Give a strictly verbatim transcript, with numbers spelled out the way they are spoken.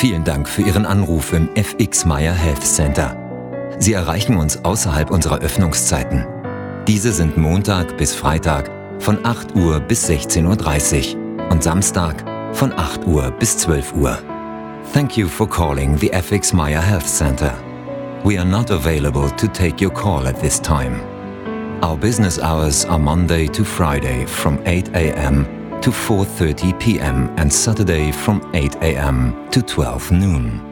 Vielen Dank für Ihren Anruf im F X Meyer Health Center. Sie erreichen uns außerhalb unserer Öffnungszeiten. Diese sind Montag bis Freitag von acht Uhr bis sechzehn Uhr dreißig und Samstag von acht Uhr bis zwölf Uhr. Thank you for calling the F X Meyer Health Center. We are not available to take your call at this time. Our business hours are Monday to Friday from eight a m to four thirty p m and Saturday from eight a m to twelve noon.